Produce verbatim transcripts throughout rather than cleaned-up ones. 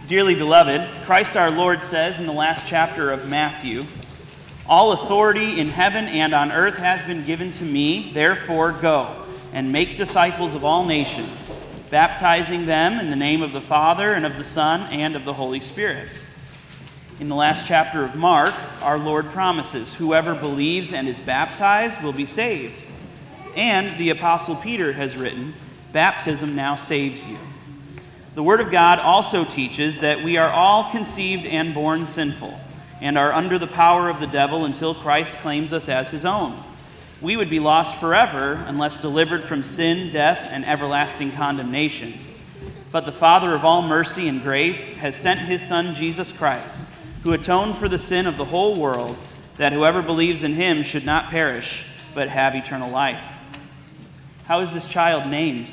Dearly beloved, Christ our Lord says in the last chapter of Matthew, "All authority in heaven and on earth has been given to me, therefore go and make disciples of all nations, baptizing them in the name of the Father and of the Son and of the Holy Spirit." In the last chapter of Mark, our Lord promises, "Whoever believes and is baptized will be saved." And the Apostle Peter has written, "Baptism now saves you." The Word of God also teaches that we are all conceived and born sinful, and are under the power of the devil until Christ claims us as his own. We would be lost forever unless delivered from sin, death, and everlasting condemnation. But the Father of all mercy and grace has sent his Son, Jesus Christ, who atoned for the sin of the whole world, that whoever believes in him should not perish, but have eternal life. How is this child named?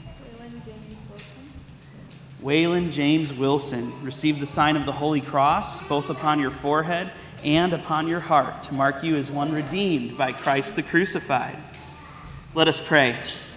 Waylon James Wilson. Receive the sign of the Holy Cross, both upon your forehead and upon your heart, to mark you as one redeemed by Christ the crucified. Let us pray.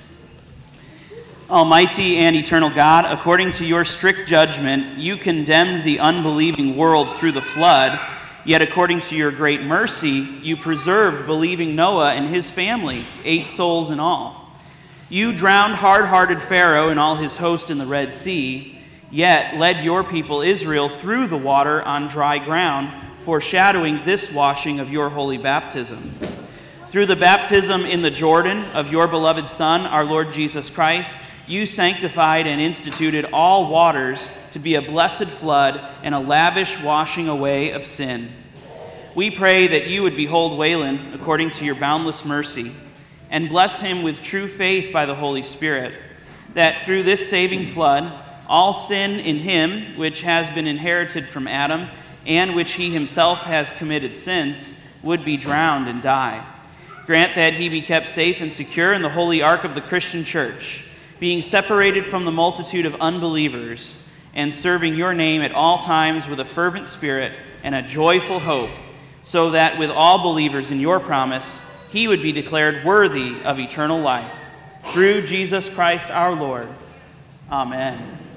Almighty and eternal God, according to your strict judgment, you condemned the unbelieving world through the flood, yet according to your great mercy, you preserved believing Noah and his family, eight souls in all. You drowned hard-hearted Pharaoh and all his host in the Red Sea, yet led your people Israel through the water on dry ground, foreshadowing this washing of your holy baptism. Through the baptism in the Jordan of your beloved Son, our Lord Jesus Christ, you sanctified and instituted all waters to be a blessed flood and a lavish washing away of sin. We pray that you would behold Waylon according to your boundless mercy, and bless him with true faith by the Holy Spirit, that through this saving flood, all sin in him, which has been inherited from Adam, and which he himself has committed since, would be drowned and die. Grant that he be kept safe and secure in the holy ark of the Christian church, being separated from the multitude of unbelievers, and serving your name at all times with a fervent spirit and a joyful hope, so that with all believers in your promise, he would be declared worthy of eternal life. Through Jesus Christ our Lord. Amen.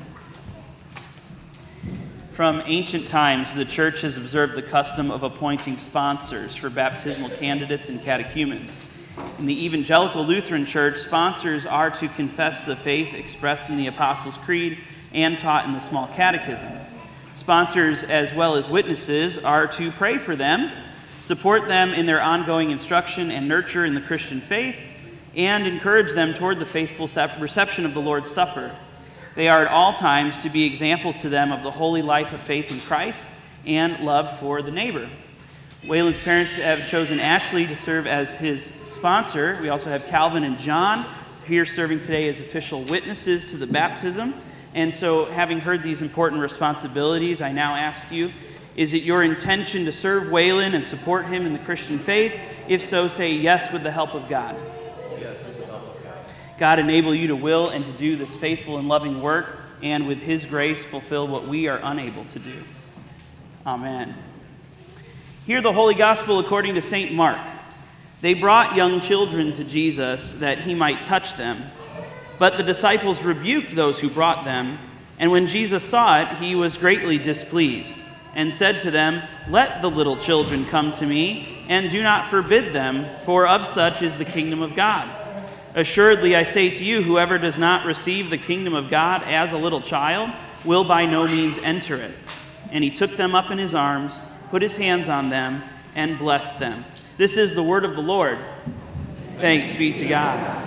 From ancient times, the Church has observed the custom of appointing sponsors for baptismal candidates and catechumens. In the Evangelical Lutheran Church, sponsors are to confess the faith expressed in the Apostles' Creed and taught in the Small Catechism. Sponsors, as well as witnesses, are to pray for them, support them in their ongoing instruction and nurture in the Christian faith, and encourage them toward the faithful reception of the Lord's Supper. They are at all times to be examples to them of the holy life of faith in Christ and love for the neighbor. Waylon's parents have chosen Ashley to serve as his sponsor. We also have Calvin and John here serving today as official witnesses to the baptism. And so, having heard these important responsibilities, I now ask you, is it your intention to serve Waylon and support him in the Christian faith? If so, say yes with the help of God. Yes with the help of God. God enable you to will and to do this faithful and loving work, and with his grace fulfill what we are unable to do. Amen. Hear the Holy Gospel according to Saint Mark. They brought young children to Jesus that he might touch them, but the disciples rebuked those who brought them, and when Jesus saw it, he was greatly displeased, and said to them, "Let the little children come to me, and do not forbid them, for of such is the kingdom of God. Assuredly, I say to you, whoever does not receive the kingdom of God as a little child will by no means enter it." And he took them up in his arms, put his hands on them, and blessed them. This is the word of the Lord. Thanks be to God.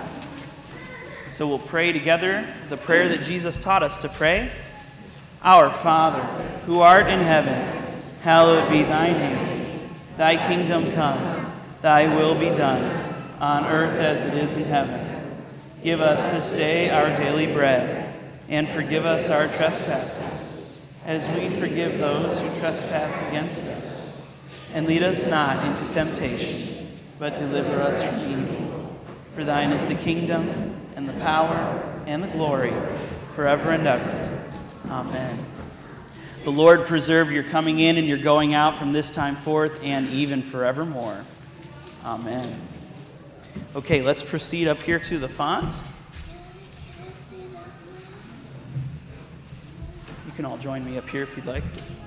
So we'll pray together the prayer that Jesus taught us to pray. Our Father, who art in heaven, hallowed be thy name. Thy kingdom come, thy will be done, on earth as it is in heaven. Give us this day our daily bread, and forgive us our trespasses, as we forgive those who trespass against us. And lead us not into temptation, but deliver us from evil. For thine is the kingdom, and the power, and the glory, forever and ever. Amen. The Lord preserve your coming in and your going out from this time forth and even forevermore. Amen. Okay, let's proceed up here to the font. You can all join me up here if you'd like.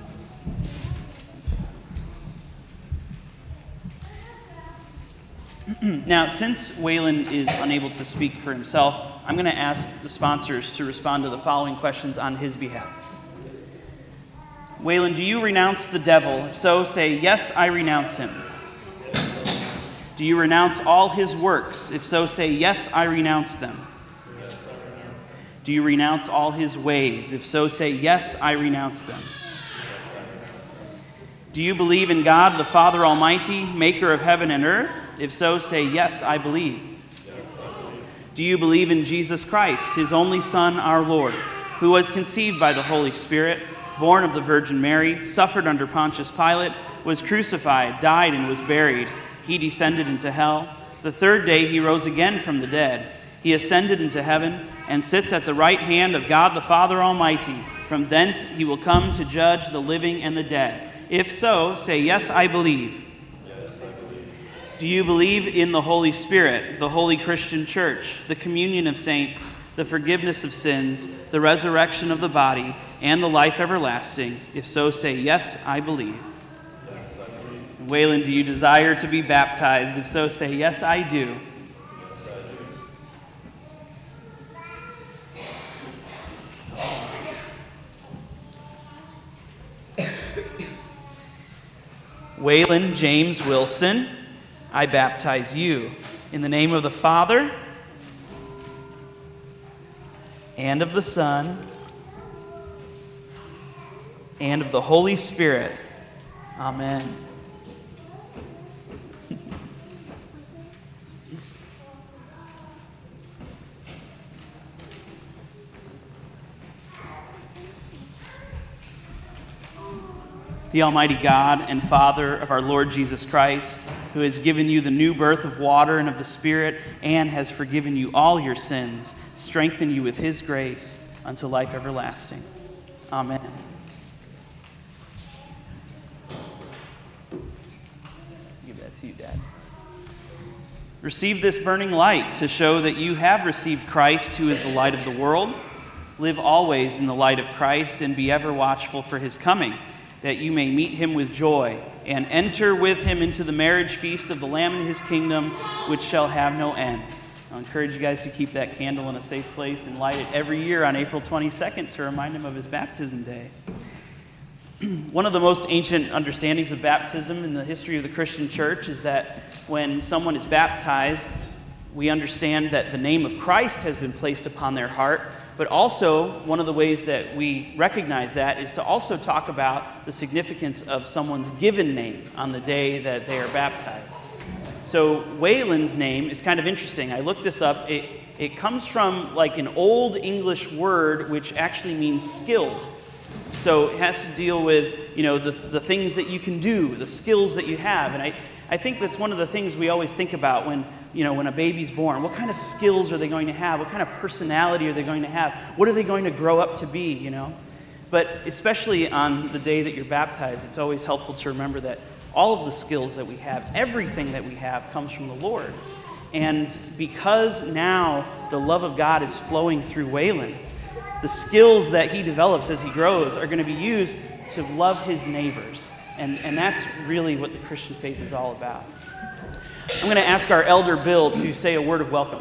Now, since Waylon is unable to speak for himself, I'm going to ask the sponsors to respond to the following questions on his behalf. Waylon, do you renounce the devil? If so, say, yes, I renounce him. Do you renounce all his works? If so, say, yes, I renounce them. Do you renounce all his ways? If so, say, yes, I renounce them. Do you believe in God, the Father Almighty, maker of heaven and earth? If so, say, yes, I believe. Do you believe in Jesus Christ, his only Son, our Lord, who was conceived by the Holy Spirit, born of the Virgin Mary, suffered under Pontius Pilate, was crucified, died, and was buried? He descended into hell. The third day he rose again from the dead. He ascended into heaven and sits at the right hand of God the Father Almighty. From thence he will come to judge the living and the dead. If so, say, yes, I believe. Yes, I believe. Do you believe in the Holy Spirit, the holy Christian church, the communion of saints, the forgiveness of sins, the resurrection of the body, and the life everlasting? If so, say, yes, I believe. Yes, I believe. Waylon, do you desire to be baptized? If so, say, yes, I do. Yes, I do. Waylon James Wilson, I baptize you in the name of the Father and of the Son and of the Holy Spirit. Amen. The Almighty God and Father of our Lord Jesus Christ, who has given you the new birth of water and of the Spirit, and has forgiven you all your sins, strengthen you with his grace unto life everlasting. Amen. Give that to you, Dad. Receive this burning light to show that you have received Christ, who is the light of the world. Live always in the light of Christ, and be ever watchful for his coming, that you may meet him with joy and enter with him into the marriage feast of the Lamb in his kingdom, which shall have no end. I'll encourage you guys to keep that candle in a safe place and light it every year on April twenty-second to remind him of his baptism day. One of the most ancient understandings of baptism in the history of the Christian church is that when someone is baptized, we understand that the name of Christ has been placed upon their heart. But also, one of the ways that we recognize that is to also talk about the significance of someone's given name on the day that they are baptized. So Waylon's name is kind of interesting. I looked this up. It, it comes from like an old English word which actually means skilled. So it has to deal with, you know, the, the things that you can do, the skills that you have. And I, I think that's one of the things we always think about when You know, when a baby's born. What kind of skills are they going to have? What kind of personality are they going to have? What are they going to grow up to be, you know? But especially on the day that you're baptized, it's always helpful to remember that all of the skills that we have, everything that we have, comes from the Lord. And because now the love of God is flowing through Waylon, the skills that he develops as he grows are going to be used to love his neighbors. And, and that's really what the Christian faith is all about. I'm going to ask our elder Bill to say a word of welcome.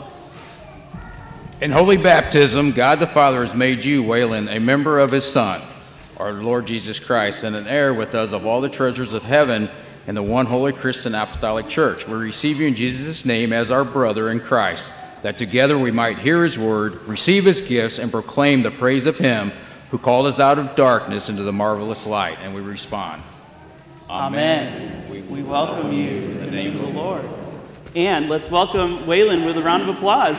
In holy baptism, God the Father has made you, Waylon, a member of his Son, our Lord Jesus Christ, and an heir with us of all the treasures of heaven and the one holy Christian apostolic church. We receive you in Jesus' name as our brother in Christ, that together we might hear his word, receive his gifts, and proclaim the praise of him who called us out of darkness into the marvelous light. And we respond. Amen. We, we welcome you in the name of the Lord. And let's welcome Waylon with a round of applause.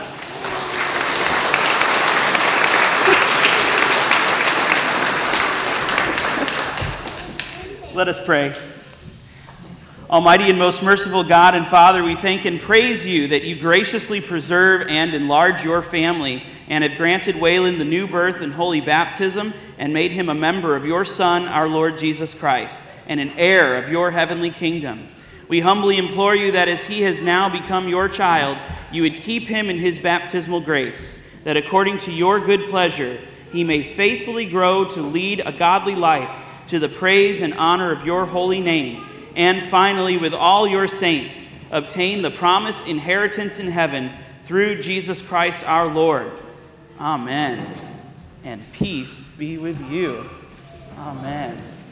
Let us pray. Almighty and most merciful God and Father, we thank and praise you that you graciously preserve and enlarge your family and have granted Waylon the new birth and holy baptism and made him a member of your Son, our Lord Jesus Christ, and an heir of your heavenly kingdom. We humbly implore you that as he has now become your child, you would keep him in his baptismal grace, that according to your good pleasure, he may faithfully grow to lead a godly life to the praise and honor of your holy name, and finally, with all your saints, obtain the promised inheritance in heaven through Jesus Christ our Lord. Amen. And peace be with you. Amen.